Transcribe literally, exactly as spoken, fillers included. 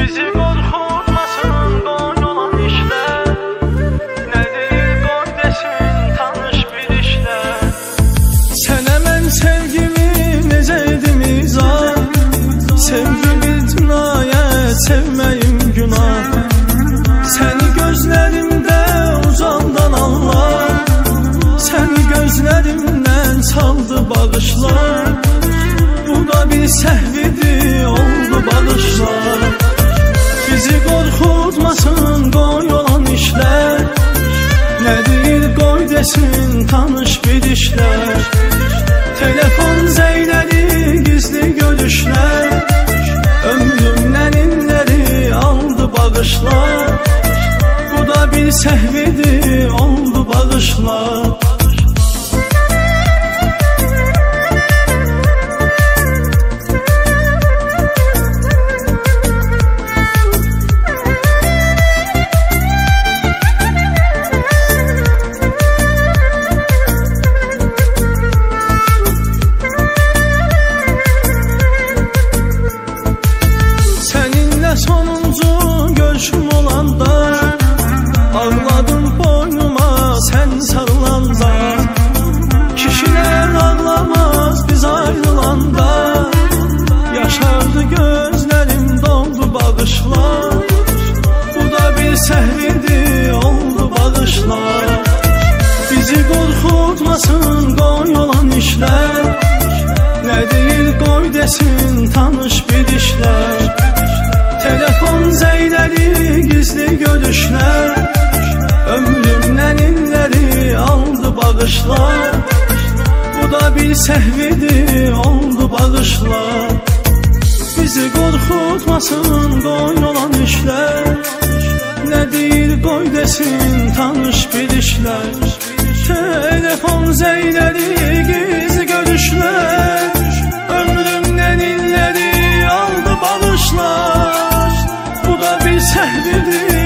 Bizi korkutmasın qoy olan işler, ne deyil qoy desin tanış bilişler. Sənə mən sevgimi necə edim izah, sevgimi cinayət, sevməyim günah. Səni gözlərimdə uzandan anlar, səni gözlərimdən saldı bağışlar. Bu da bir səhvidir, oldu bağışlar. Bizi qorxutmasın qoy olan işlər, nə deyil qoy desin tanış bilişlər. Telefon zeyləri, gizli görüşlər, ömrümdən illəri aldı bağışlar. Bu da bir səhvidir, oldu bağışlar. Sonuncu görüşüm olanda ağladım boynuma sen sarılanda. Kişiler ağlamaz biz ayrılanda, yaşardı gözlerim doldu bağışlar. Bu da bir səhvidir, oldu bağışlar. Bizi qorxutmasın qoy olan işler, ne deyil qoy desin tanış bilişler. Telefon zeyləri, gizli görüşlər, ömrümdən illəri aldı bağışlar. Bu da bir səhvidir, oldu bağışlar. Bizi qorxutmasın qoy olan işlər, nə deyil qoy desin tanış bilişlər. Telefon zeyləri, gizli görüşlər, ömrümdən illəri aldı bağışlar. Bu da bir səhvidir,